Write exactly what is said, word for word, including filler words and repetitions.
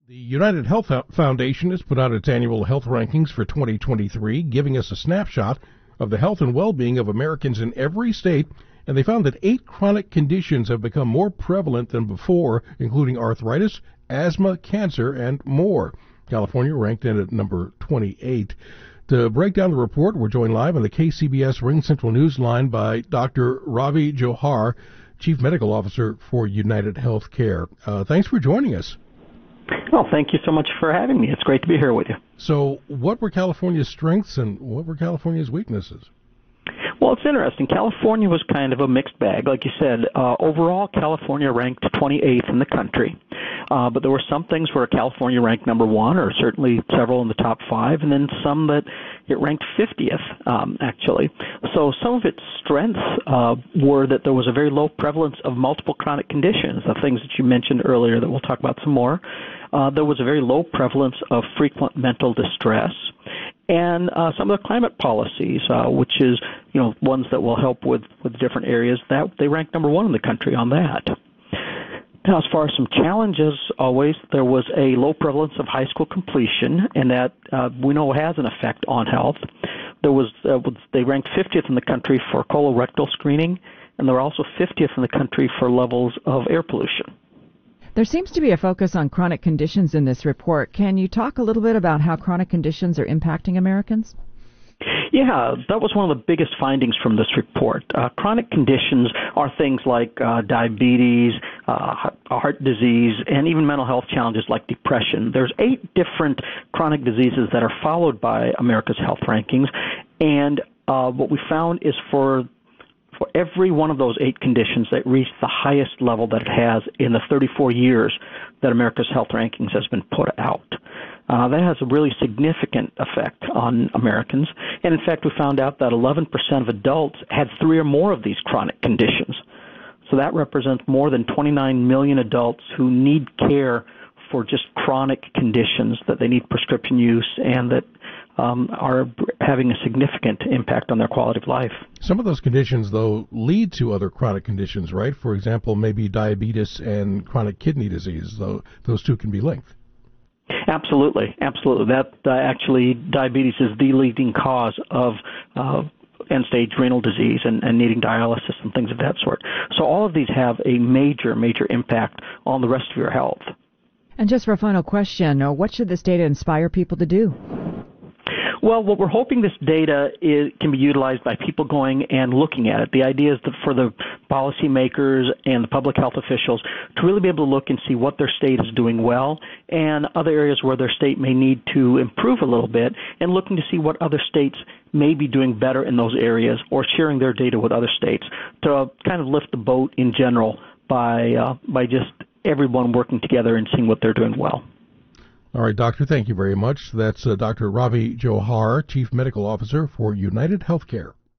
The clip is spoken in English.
The United Health Foundation has put out its annual health rankings for twenty twenty-three, giving us a snapshot of the health and well-being of Americans in every state, and they found that eight chronic conditions have become more prevalent than before, including arthritis, asthma, cancer, and more. California ranked in at number twenty-eight. To break down the report, we're joined live on the K C B S Ring Central Newsline by Doctor Ravi Johar, Chief Medical Officer for United Healthcare. Uh, thanks for joining us. Well, thank you so much for having me. It's great to be here with you. So what were California's strengths and what were California's weaknesses? Well, it's interesting. California was kind of a mixed bag. Like you said, uh, overall, California ranked twenty-eighth in the country. Uh, but there were some things where California ranked number one, or certainly several in the top five, and then some that it ranked fiftieth, um, actually. So some of its strengths uh, were that there was a very low prevalence of multiple chronic conditions, the things that you mentioned earlier that we'll talk about some more. Uh, there was a very low prevalence of frequent mental distress. And uh, some of the climate policies, uh, which is, you know, ones that will help with, with different areas, that they ranked number one in the country on that. Now, as far as some challenges, always, there was a low prevalence of high school completion, and that uh, we know has an effect on health. There was, uh, they ranked fiftieth in the country for colorectal screening, and they were also fiftieth in the country for levels of air pollution. There seems to be a focus on chronic conditions in this report. Can you talk a little bit about how chronic conditions are impacting Americans? Yeah, that was one of the biggest findings from this report. Uh, chronic conditions are things like uh, diabetes, uh, heart disease, and even mental health challenges like depression. There's eight different chronic diseases that are followed by America's health rankings, and uh, what we found is for for every one of those eight conditions that reached the highest level that it has in the thirty-four years that America's health rankings has been put out. Uh, that has a really significant effect on Americans. And in fact, we found out that eleven percent of adults had three or more of these chronic conditions. So that represents more than twenty-nine million adults who need care for just chronic conditions, that they need prescription use and that um, are having a significant impact on their quality of life. Some of those conditions, though, lead to other chronic conditions, right? For example, maybe diabetes and chronic kidney disease, though those two can be linked. Absolutely, absolutely. That uh, actually, diabetes is the leading cause of uh, end-stage renal disease and, and needing dialysis and things of that sort. So all of these have a major, major impact on the rest of your health. And just for a final question, uh, what should this data inspire people to do? Well, what we're hoping this data is, can be utilized by people going and looking at it. The idea is that for the policymakers and the public health officials to really be able to look and see what their state is doing well and other areas where their state may need to improve a little bit, and looking to see what other states may be doing better in those areas or sharing their data with other states to kind of lift the boat in general by uh, by just everyone working together and seeing what they're doing well. All right, Doctor, thank you very much. That's uh, Doctor Ravi Johar, Chief Medical Officer for United Healthcare.